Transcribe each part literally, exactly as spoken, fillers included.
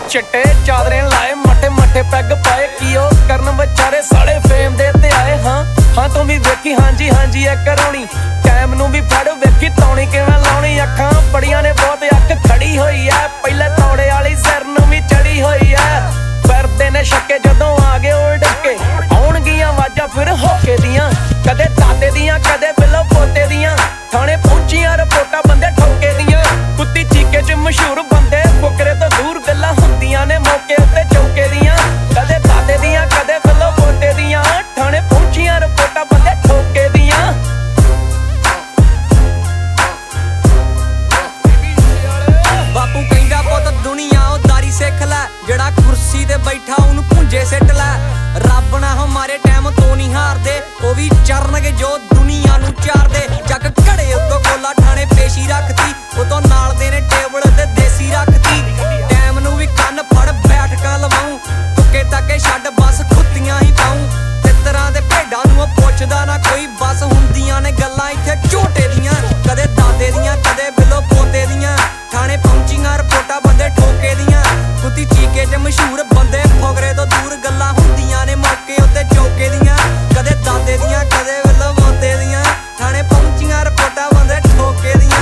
चिट्टे चादरे लाए मठे मठे पैग पाए की ओ करन बेचारे साले फेम दे ते आए। हाँ हाँ तू भी वेखी हाँ जी हाँ जी एक करौनी कैम नू भी फड़ वेखी तौणी किवें लाउणी अखां बड़ियां ने बहुत अख खड़ी होई है पहले तौड़े वाली सिर नू भी चढ़ी होई है फिरदे ने छक्के जदों आ गए उल्ट के आउणगियां वाजां फिर होके दियां कदे दादे दियां कदे बिलो पोते दियां थाने पहुंचियां रिपोर्टां बंदे ठोके दियां कुत्ती चीके च मशहूर बंदे फुकरे तो दूर गल्लां हुंदियां ने मौके उत्ते चौके दियां कदे दादे दियां कदे बिलो पोते दियां थाने पहुंचियां रिपोर्टां बंदे ठोके दियां। बापू कहंदा पुत दुनिया उदारी सिख लै जेड़ा कुर्सी ते बैठा उन्हूं भुंजे सिट लै रब ना हमारे टाइम तो नहीं हारदे ओ भी चरणगे जो दुनिया नूं चारदे जग घड़े उत्तों कोला ठाणे पेशी रखती उतों नाल दे ने टेबल ते देसी रखती टाइम नूं भी कन्न फड़ बैठकां लवाऊं तुके ताके छड्ड बस खुत्तियां ही पाऊं तितरां ते भेडां नूं पुछदा ना कोई बस हुंदियां ने गल्लां इत्थे झोटे दियां कदे दादे दियां कदे बिलो पोते दियां थाने पहुंचियां रिपोर्टां बंदे ठोके दियां कुत्ती चीके च मशहूर बंदे फुकरे तो दूर गल्लां हुंदियां ने मौके उत्ते चौके दियां कदे दादे दियां कदे बिलो पोते दियां थाने पहुंचियां रिपोर्टां बंदे ठोके दियां।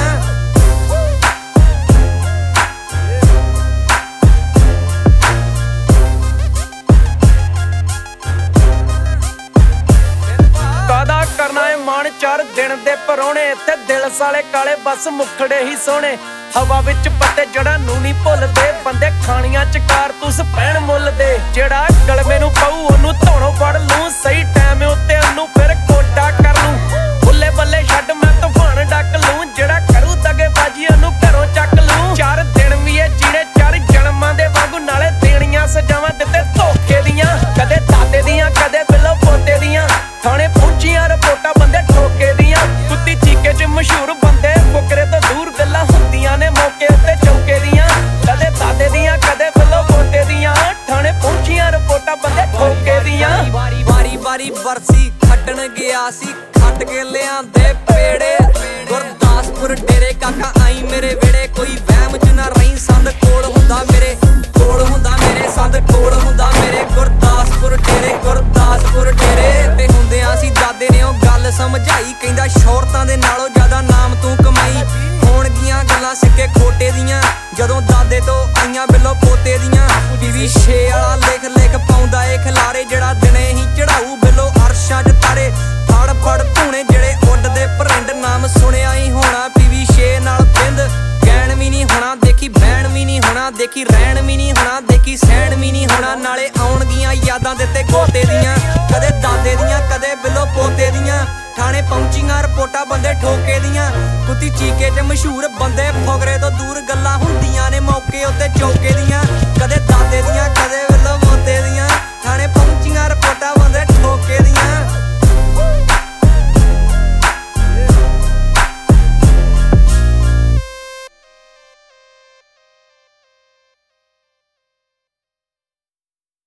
कादा करना है मान चार दिन दे परौणे इत्थे दिल साले काले बस मुखड़े ही सोहणे हवा विच पत्ते जड़ा नू नहीं भुलदे बंदे खानियां च कारतूस पैण मुੱਲ दे जेड़ा गलमे नू पाऊ ओनू धौणों फड़ लूं सही टाइम उत्ते ओनू फिर कोटा कर लूं बुल्ले बल्ले छड्ड मैं तूफान डक लूं जेड़ा करू दगेबाजी ओनू घरों चक लूं चार दिन भी ए जीने चार जन्मां दे वांगू नाले देणियां सजावां दित्ते धोखे दियां कदे दादे दियां कदे बिलो पोते दियां थाने पहुंचियां रिपोर्टां बंदे ठोके दियां कुत्ती चीके च मशहूर बंदे फुकरे तो दूर गल्लां हुंदियां ने मौके उत्ते चौके दियां कदे दादे दियां कदे बिलो पोते दियां थाने पहुंचियां रिपोर्टां बंदे ठोके दियां। बारी बारी बरसी खट्टन गया सी खट के लियांदे पेड़े गुरदासपुर डेरे काका आई मेरे वेड़े कोई वहम च ना रही संद कोल हुंदा मेरे कोल हुंदा मेरे संद कोल हुंदा मेरे गुरदासपुर डेरे गुरदासपुर डेरे ते हुंदियां सी दादे ने ओ गल समझाई कहंदा शौहरतां दे नालों ज्यादा नाम तू कमाई होणगियां गल्लां सिक्के खोटे दियां जदों दादे तो आईयां बिलो पोते दियां टीवी छे वाला लिख लिख पाउंदा ए खिलारे जेड़ा दिने ही चढ़ाऊ बिलो अरशां च तारे फड़ फड़ धूणे जेड़े उड्डदे परिंड नाम सुनिया ही होना पीवी छे नाल बिंद गैण भी नहीं होना देखी बैण भी नहीं होना देखी रहण भी नहीं होना देखी सैण भी नहीं होना नाले आउणगियां यादां दित्ते गोते दियां कदे दादे दियां कदे बिलो पोते दियां थाने पहुंचियां रिपोर्टां बंदे ठोके दियां कुत्ती चीके च मशहूर बंदे फुकरे तो दूर गल्लां हुंदियां ने मौके उत्ते चौके दियां कदे दादे दियां कदे बिलो